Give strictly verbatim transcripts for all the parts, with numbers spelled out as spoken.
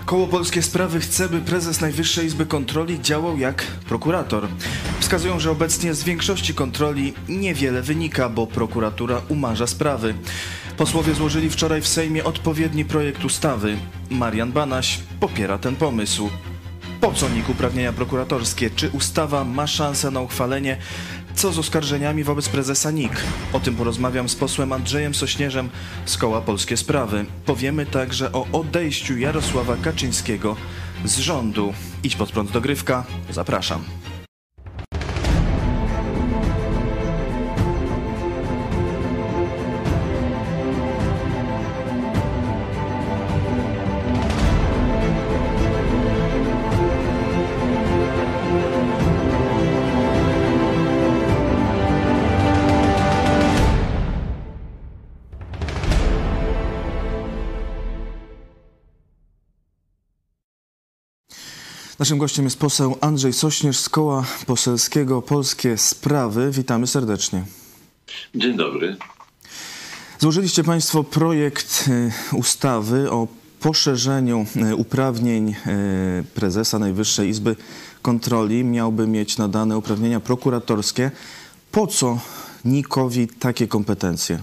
Koło Polskie Sprawy chce, by prezes Najwyższej Izby Kontroli działał jak prokurator. Wskazują, że obecnie z większości kontroli niewiele wynika, bo prokuratura umarza sprawy. Posłowie złożyli wczoraj w Sejmie odpowiedni projekt ustawy. Marian Banaś popiera ten pomysł. Po co N I K uprawnienia prokuratorskie? Czy ustawa ma szansę na uchwalenie? Co z oskarżeniami wobec prezesa N I K? O tym porozmawiam z posłem Andrzejem Sośnierzem z Koła Polskie Sprawy. Powiemy także o odejściu Jarosława Kaczyńskiego z rządu. Idź pod prąd, dogrywka. Zapraszam. Naszym gościem jest poseł Andrzej Sośnierz z Koła Poselskiego Polskie Sprawy. Witamy serdecznie. Dzień dobry. Złożyliście Państwo projekt ustawy o poszerzeniu uprawnień prezesa Najwyższej Izby Kontroli. Miałby mieć nadane uprawnienia prokuratorskie. Po co N I K-owi takie kompetencje?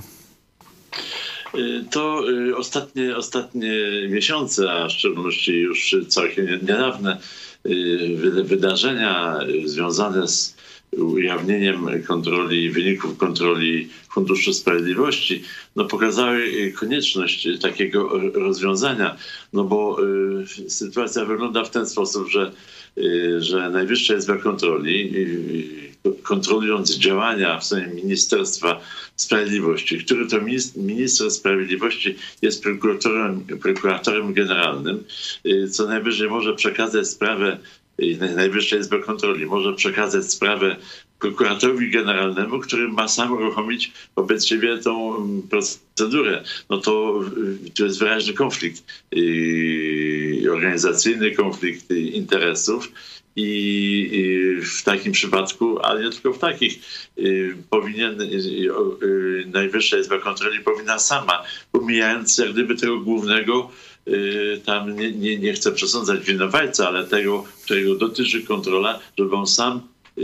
To ostatnie, ostatnie miesiące, a w szczególności już całkiem niedawne wydarzenia związane z ujawnieniem kontroli, wyników kontroli Funduszu Sprawiedliwości, no pokazały konieczność takiego rozwiązania, no bo sytuacja wygląda w ten sposób, że, że Najwyższa Izba Kontroli, kontrolując działania w sumie Ministerstwa Sprawiedliwości, który to minister sprawiedliwości jest prokuratorem, prokuratorem generalnym, co najwyżej może przekazać sprawę, Najwyższa Izba Kontroli może przekazać sprawę prokuratorowi generalnemu, który ma sam uruchomić wobec siebie tą procedurę. No to, to jest wyraźny konflikt organizacyjny, konflikt interesów. I w takim przypadku, ale nie tylko w takich, powinien Najwyższa Izba Kontroli powinna sama, pomijając jak gdyby tego głównego, tam nie, nie, nie chcę przesądzać winowajca, ale tego, którego dotyczy kontrola, żeby on sam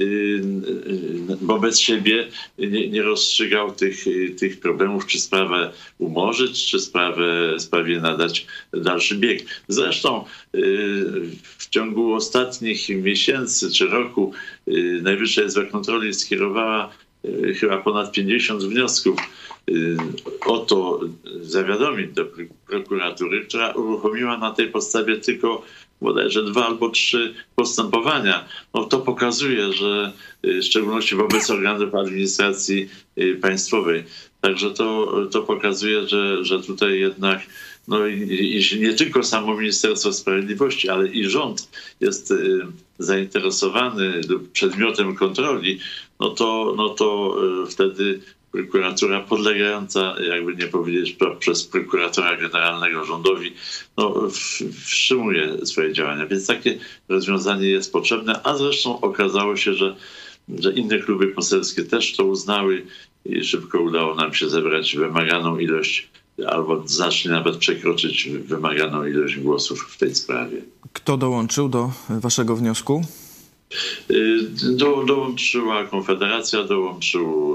wobec siebie nie, nie rozstrzygał tych, tych problemów, czy sprawę umorzyć, czy sprawę, sprawie nadać dalszy bieg. Zresztą w ciągu ostatnich miesięcy czy roku Najwyższa Izba Kontroli skierowała chyba ponad pięćdziesiąt wniosków o to zawiadomić do prokuratury, która uruchomiła na tej podstawie tylko bodajże dwa albo trzy postępowania. No to pokazuje, że w szczególności wobec organów administracji państwowej. Także to, to pokazuje, że, że tutaj jednak no i, i nie tylko samo Ministerstwo Sprawiedliwości, ale i rząd jest zainteresowany przedmiotem kontroli, no to, no to wtedy prokuratura podlegająca, jakby nie powiedzieć, przez prokuratora generalnego rządowi, no, wstrzymuje swoje działania. Więc takie rozwiązanie jest potrzebne, a zresztą okazało się, że, że inne kluby poselskie też to uznały i szybko udało nam się zebrać wymaganą ilość, albo znacznie nawet przekroczyć wymaganą ilość głosów w tej sprawie. Kto dołączył do waszego wniosku? Do, dołączyła Konfederacja, dołączył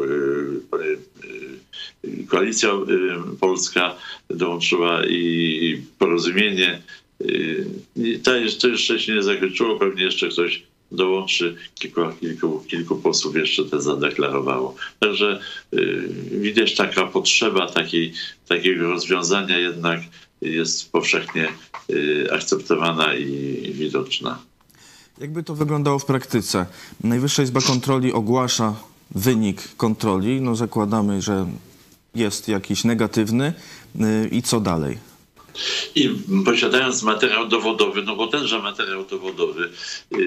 Koalicja Polska, dołączyła i Porozumienie. To jeszcze się nie zakończyło, pewnie jeszcze ktoś dołączy, kilku, kilku, kilku posłów jeszcze to zadeklarowało. Także widać taka potrzeba takiej, takiego rozwiązania jednak jest powszechnie akceptowana i widoczna. Jakby to wyglądało w praktyce? Najwyższa Izba Kontroli ogłasza wynik kontroli. No zakładamy, że jest jakiś negatywny. I co dalej? I posiadając materiał dowodowy, no bo tenże materiał dowodowy yy,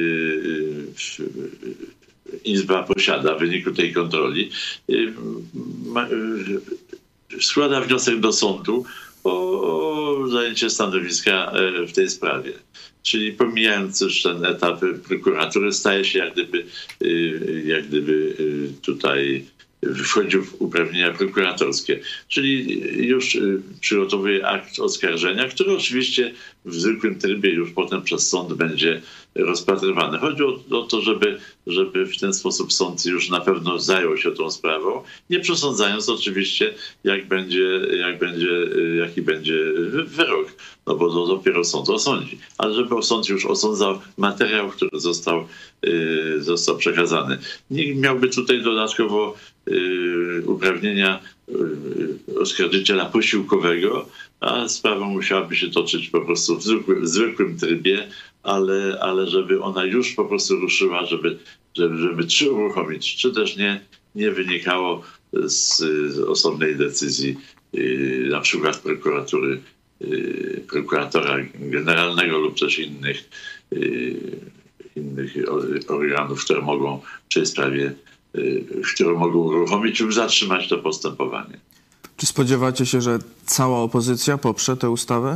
yy, Izba posiada w wyniku tej kontroli, yy, ma, yy, składa wniosek do sądu o, o zajęcie stanowiska w tej sprawie. Czyli pomijając już ten etap prokuratury, staje się jak gdyby, jak gdyby tutaj wchodził w uprawnienia prokuratorskie. Czyli już przygotowuje akt oskarżenia, który oczywiście w zwykłym trybie już potem przez sąd będzie rozpatrywany. Chodzi o, o to, żeby, żeby w ten sposób sąd już na pewno zajął się tą sprawą, nie przesądzając oczywiście, jak będzie, jak będzie, jaki będzie wyrok, no bo to dopiero sąd osądzi. Ale żeby sąd już osądzał materiał, który został, yy, został przekazany. Nie miałby tutaj dodatkowo yy, uprawnienia yy, oskarżyciela posiłkowego, a sprawa musiałaby się toczyć po prostu w zwykłym, w zwykłym trybie, ale, ale żeby ona już po prostu ruszyła, żeby, żeby, żeby czy uruchomić, czy też nie, nie wynikało z, z osobnej decyzji yy, na przykład prokuratury, yy, prokuratora generalnego lub też innych, yy, innych organów, które mogą w tej sprawie, yy, które mogą uruchomić lub zatrzymać to postępowanie. Czy spodziewacie się, że cała opozycja poprze tę ustawę?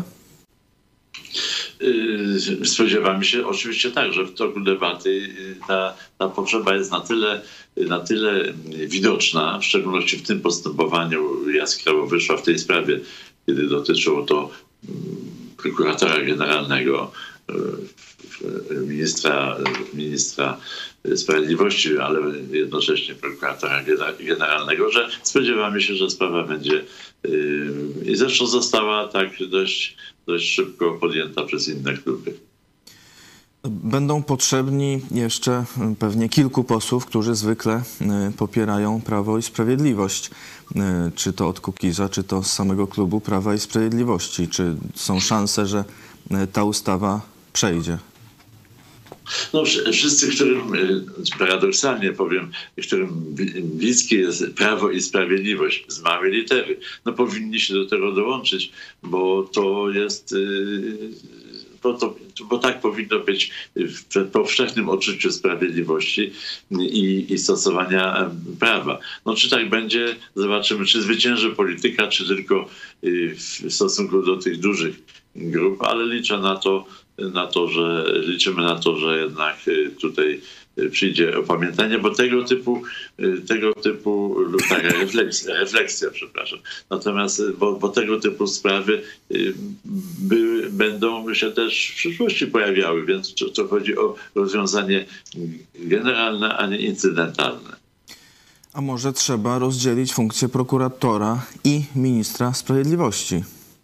Spodziewamy się oczywiście tak, że w toku debaty ta, ta potrzeba jest na tyle, na tyle widoczna, w szczególności w tym postępowaniu jaskrawo wyszła w tej sprawie, kiedy dotyczyło to prokuratora generalnego, ministra, ministra sprawiedliwości, ale jednocześnie prokuratora generalnego, że spodziewamy się, że sprawa będzie i zresztą została tak dość, dość szybko podjęta przez inne kluby. Będą potrzebni jeszcze pewnie kilku posłów, którzy zwykle popierają Prawo i Sprawiedliwość. Czy to od Kukiza, czy to z samego klubu Prawa i Sprawiedliwości. Czy są szanse, że ta ustawa przejdzie? No, wszyscy, którym, paradoksalnie powiem, którym bliskie jest Prawo i Sprawiedliwość z małej litery, no powinni się do tego dołączyć, bo to jest, bo, to, bo tak powinno być w powszechnym odczuciu sprawiedliwości i, i stosowania prawa. No czy tak będzie, zobaczymy, czy zwycięży polityka, czy tylko w stosunku do tych dużych grup, ale liczę na to, na to, że liczymy na to, że jednak tutaj przyjdzie opamiętanie, bo tego typu, tego typu lub taka refleksja, refleksja, przepraszam. Natomiast, bo, bo tego typu sprawy by, będą się też w przyszłości pojawiały, więc to, to chodzi o rozwiązanie generalne, a nie incydentalne. A może trzeba rozdzielić funkcję prokuratora i ministra sprawiedliwości?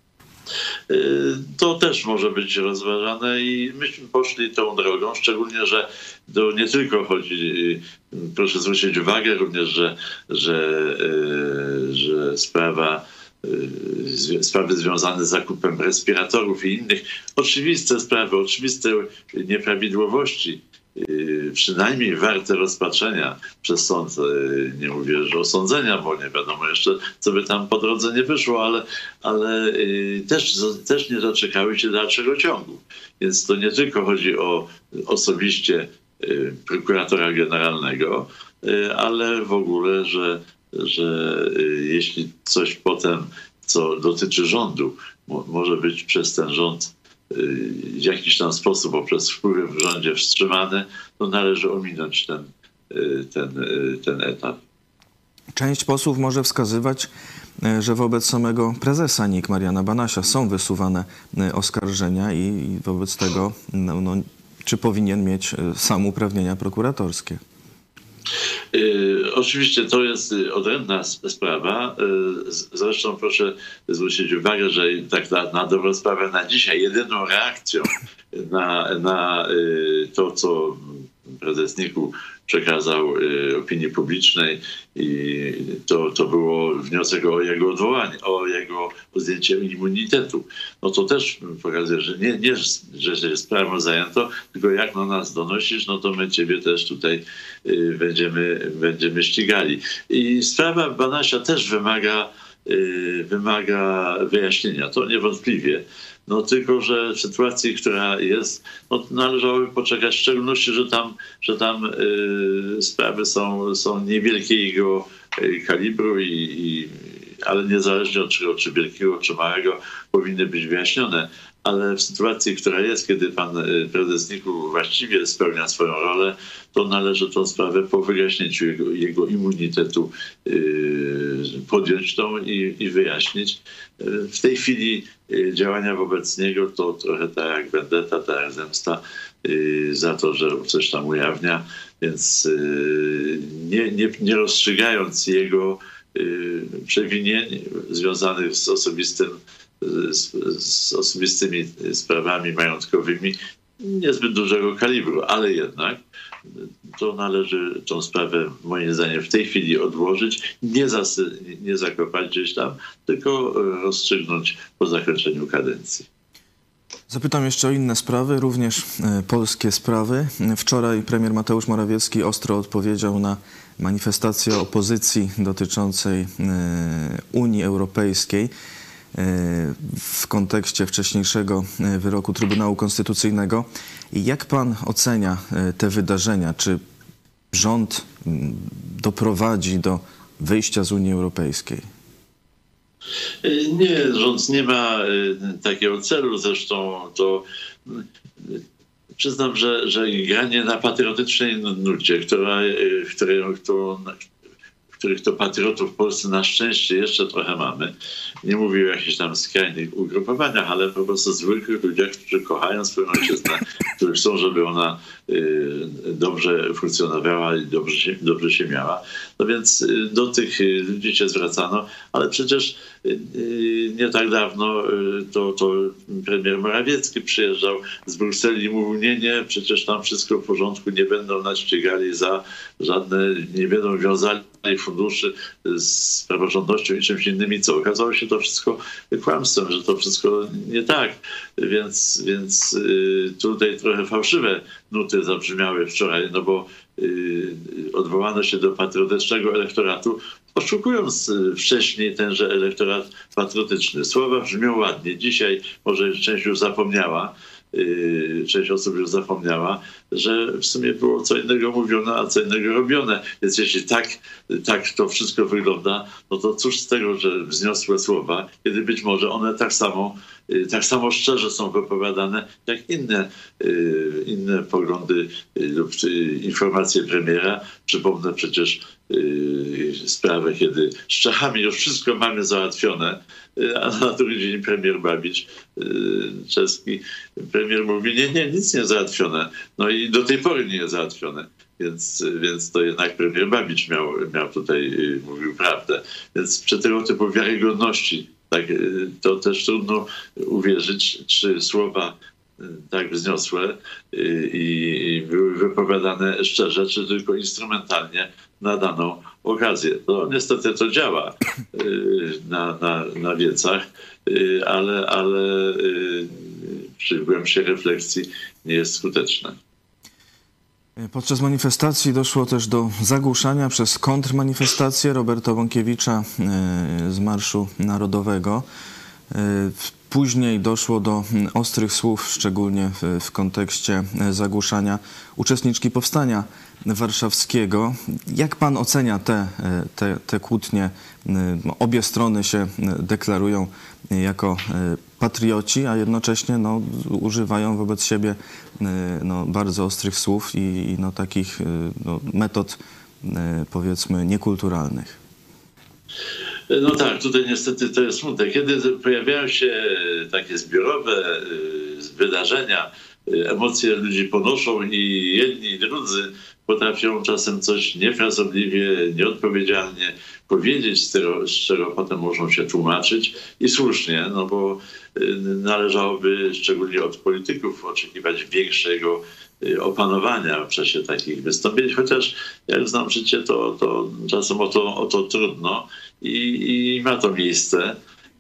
To też może być rozważane i myśmy poszli tą drogą, szczególnie, że to nie tylko chodzi, proszę zwrócić uwagę również, że, że, że sprawa, sprawy związane z zakupem respiratorów i innych oczywiste sprawy, oczywiste nieprawidłowości, przynajmniej warte rozpatrzenia przez sąd, nie mówię, że osądzenia, bo nie wiadomo jeszcze, co by tam po drodze nie wyszło, ale, ale też, też nie doczekały się dalszego ciągu. Więc to nie tylko chodzi o osobiście prokuratora generalnego, ale w ogóle, że, że jeśli coś potem, co dotyczy rządu, może być przez ten rząd w jakiś tam sposób poprzez wpływy w rządzie wstrzymane, to należy ominąć ten, ten, ten etap. Część posłów może wskazywać, że wobec samego prezesa N I K Mariana Banasia są wysuwane oskarżenia i wobec tego no, no, czy powinien mieć sam uprawnienia prokuratorskie? Yy, oczywiście to jest odrębna sprawa. Yy, zresztą proszę zwrócić uwagę, że tak na, na dobrą sprawę na dzisiaj jedyną reakcją na, na yy, to, co prezes N I K-u przekazał yy, opinii publicznej, i to, to było wniosek o jego odwołanie, o jego o zdjęcie immunitetu. No to też pokazuje, że nie, nie że się sprawą zajęto, tylko jak na nas donosisz, no to my ciebie też tutaj y, będziemy, będziemy ścigali. I sprawa Banasia też wymaga, y, wymaga wyjaśnienia, to niewątpliwie. No tylko, że w sytuacji, która jest, no, należałoby poczekać, w szczególności, że tam, że tam y, sprawy są, są niewielkiego kalibru i, i ale niezależnie od czego, czy wielkiego, czy małego, powinny być wyjaśnione. Ale w sytuacji, która jest, kiedy pan prezes N I K u właściwie spełnia swoją rolę, to należy tę sprawę po wyjaśnięciu jego, jego immunitetu yy, podjąć tą i, i wyjaśnić. Yy, w tej chwili yy, działania wobec niego to trochę tak jak vendetta, tak jak zemsta yy, za to, że coś tam ujawnia, więc yy, nie, nie, nie rozstrzygając jego yy, przewinień związanych z osobistym Z, z osobistymi sprawami majątkowymi niezbyt dużego kalibru, ale jednak to należy tą sprawę moim zdaniem w tej chwili odłożyć, nie, zasy, nie zakopać gdzieś tam, tylko rozstrzygnąć po zakończeniu kadencji. Zapytam jeszcze o inne sprawy, również e, polskie sprawy. Wczoraj premier Mateusz Morawiecki ostro odpowiedział na manifestację opozycji dotyczącej e, Unii Europejskiej w kontekście wcześniejszego wyroku Trybunału Konstytucyjnego. Jak pan ocenia te wydarzenia? Czy rząd doprowadzi do wyjścia z Unii Europejskiej? Nie, rząd nie ma takiego celu. Zresztą to przyznam, że, że granie na patriotycznej nucie, która, której, którą, których to patriotów w Polsce na szczęście jeszcze trochę mamy. Nie mówię o jakichś tam skrajnych ugrupowaniach, ale po prostu zwykłych ludziach, którzy kochają swoją ojczyznę, którzy chcą, żeby ona y, dobrze funkcjonowała i dobrze się, dobrze się miała. No więc y, do tych ludzi się zwracano, ale przecież y, y, nie tak dawno y, to, to premier Morawiecki przyjeżdżał z Brukseli i mówił, nie, nie, przecież tam wszystko w porządku, nie będą nas ścigali za żadne, nie będą wiązali funduszy z praworządnością i czymś innymi, co okazało się to wszystko kłamstwem, że to wszystko nie tak. Więc, więc y, tutaj trochę fałszywe nuty zabrzmiały wczoraj, no bo y, odwołano się do patriotycznego elektoratu, oszukując wcześniej tenże elektorat patriotyczny. Słowa brzmią ładnie. Dzisiaj może część już zapomniała, część osób już zapomniała, że w sumie było co innego mówione, a co innego robione. Więc jeśli tak, tak to wszystko wygląda, no to cóż z tego, że wzniosłe słowa, kiedy być może one tak samo, tak samo szczerze są wypowiadane, jak inne, inne poglądy lub informacje premiera. Przypomnę przecież sprawę, kiedy z Czechami już wszystko mamy załatwione, a na drugi dzień premier Babicz, czeski premier mówi, nie, nie, nic nie załatwione. No i do tej pory nie jest załatwione. Więc, więc to jednak premier Babicz miał, miał tutaj, mówił prawdę. Więc przy tego typu wiarygodności, tak, to też trudno uwierzyć, czy słowa tak wzniosłe i, i były wypowiadane szczerze, czy tylko instrumentalnie na daną okazję. No niestety to działa na, na, na wiecach, ale, ale przy głębszej refleksji nie jest skuteczne. Podczas manifestacji doszło też do zagłuszania przez kontrmanifestację Roberta Bąkiewicza z Marszu Narodowego. Później doszło do ostrych słów, szczególnie w, w kontekście zagłuszania uczestniczki Powstania Warszawskiego. Jak pan ocenia te, te, te kłótnie? Obie strony się deklarują jako patrioci, a jednocześnie no, używają wobec siebie no, bardzo ostrych słów i, i no, takich no, metod, powiedzmy, niekulturalnych. No tak, tutaj niestety to jest smutne. Kiedy pojawiają się takie zbiorowe wydarzenia, emocje ludzi ponoszą i jedni i drudzy potrafią czasem coś niefrasobliwie, nieodpowiedzialnie powiedzieć, z czego, z czego potem muszą się tłumaczyć i słusznie, no bo należałoby szczególnie od polityków oczekiwać większego opanowania w czasie takich wystąpień, chociaż jak znam życie, to, to czasem o to, o to trudno i, i ma to miejsce.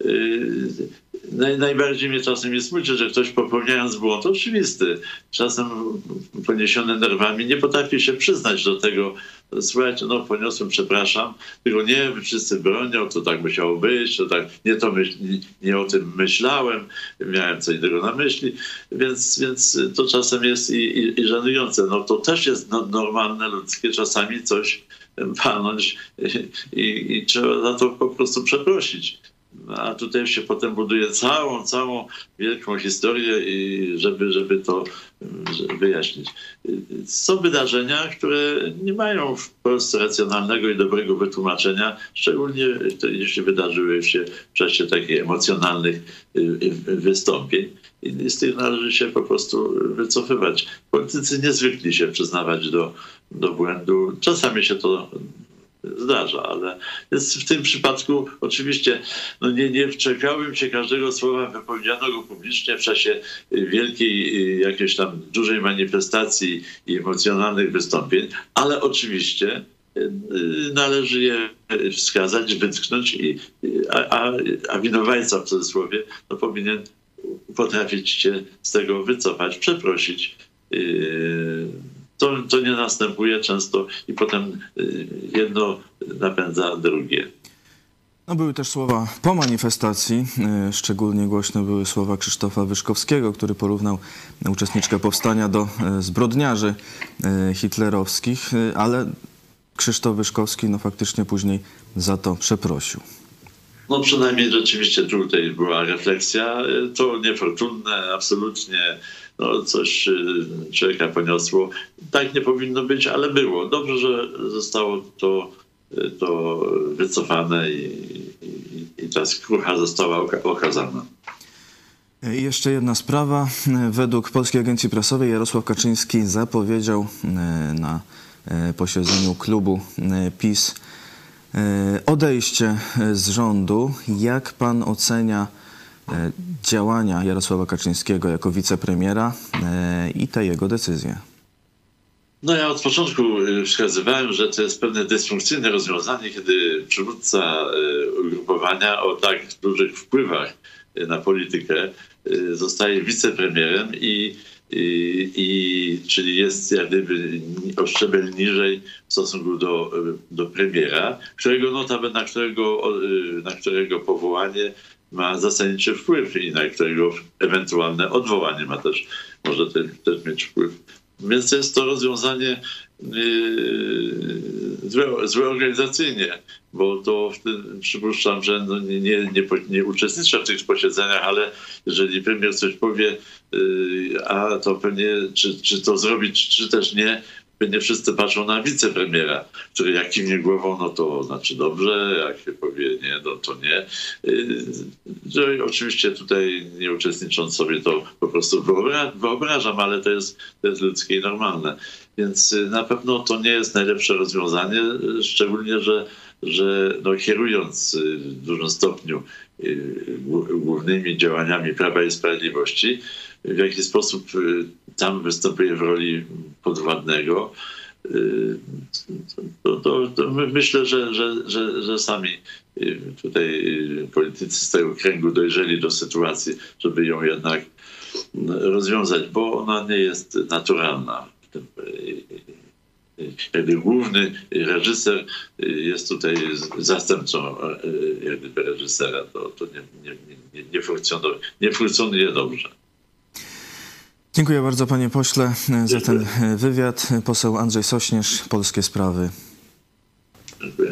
Naj, najbardziej mnie czasem jest smuci, że ktoś popełniając błąd oczywisty, czasem poniesiony nerwami, nie potrafi się przyznać do tego. Słuchajcie, no poniosłem, przepraszam, tylko nie, wszyscy bronią, to tak musiało być, to tak, nie, to myśl, nie, nie o tym myślałem, miałem co innego na myśli, więc, więc to czasem jest i, i, i żenujące. No to też jest no, normalne, ludzkie, czasami coś palnąć i, i trzeba za to po prostu przeprosić. A tutaj się potem buduje całą, całą wielką historię, i żeby, żeby to wyjaśnić. Są wydarzenia, które nie mają w Polsce racjonalnego i dobrego wytłumaczenia, szczególnie jeśli wydarzyły się w czasie takich emocjonalnych wystąpień. I z tych należy się po prostu wycofywać. Politycy nie zwykli się przyznawać do, do błędu. Czasami się to zdarza, ale jest w tym przypadku oczywiście no nie, nie wczepiałbym się każdego słowa wypowiedzianego publicznie w czasie wielkiej, jakiejś tam dużej manifestacji i emocjonalnych wystąpień, ale oczywiście należy je wskazać, wytknąć, i, a, a, a winowajca w cudzysłowie no powinien potrafić się z tego wycofać, przeprosić. To, to nie następuje często i potem jedno napędza drugie. No, były też słowa po manifestacji. Szczególnie głośne były słowa Krzysztofa Wyszkowskiego, który porównał uczestniczkę powstania do zbrodniarzy hitlerowskich, ale Krzysztof Wyszkowski no, faktycznie później za to przeprosił. No przynajmniej rzeczywiście tutaj była refleksja. To niefortunne, absolutnie. No, coś człowieka poniosło. Tak nie powinno być, ale było. Dobrze, że zostało to, to wycofane i, i, i ta skrucha została okazana. I jeszcze jedna sprawa. Według Polskiej Agencji Prasowej Jarosław Kaczyński zapowiedział na posiedzeniu klubu PiS odejście z rządu. Jak pan ocenia działania Jarosława Kaczyńskiego jako wicepremiera i te jego decyzje? No ja od początku wskazywałem, że to jest pewne dysfunkcyjne rozwiązanie, kiedy przywódca ugrupowania o tak dużych wpływach na politykę zostaje wicepremierem i, i, i czyli jest jak gdyby o szczebel niżej w stosunku do, do premiera, którego notabene, na którego, na którego powołanie ma zasadniczy wpływ i na którego ewentualne odwołanie ma też, może też, też mieć wpływ. Więc jest to rozwiązanie yy, złe, złe organizacyjnie, bo to w tym, przypuszczam, że no nie, nie, nie, nie uczestniczę w tych posiedzeniach, ale jeżeli premier coś powie, yy, a to pewnie czy, czy to zrobić, czy też nie, nie wszyscy patrzą na wicepremiera, który jak kiwnie głową, no to znaczy dobrze, jak się powie nie, no to nie. Że oczywiście tutaj nie uczestnicząc sobie to po prostu wyobrażam, ale to jest, to jest ludzkie i normalne. Więc na pewno to nie jest najlepsze rozwiązanie, szczególnie, że, że no, kierując w dużym stopniu głównymi działaniami Prawa i Sprawiedliwości, w jaki sposób tam występuje w roli podwładnego, to, to, to myślę, że, że, że, że sami tutaj politycy z tego kręgu dojrzeli do sytuacji, żeby ją jednak rozwiązać, bo ona nie jest naturalna. Jakby główny reżyser jest tutaj zastępcą jakby reżysera, to, to nie, nie, nie, nie, funkcjonuje, nie funkcjonuje dobrze. Dziękuję bardzo, panie pośle, za ten wywiad. Poseł Andrzej Sośnierz, Polskie Sprawy. Dziękuję.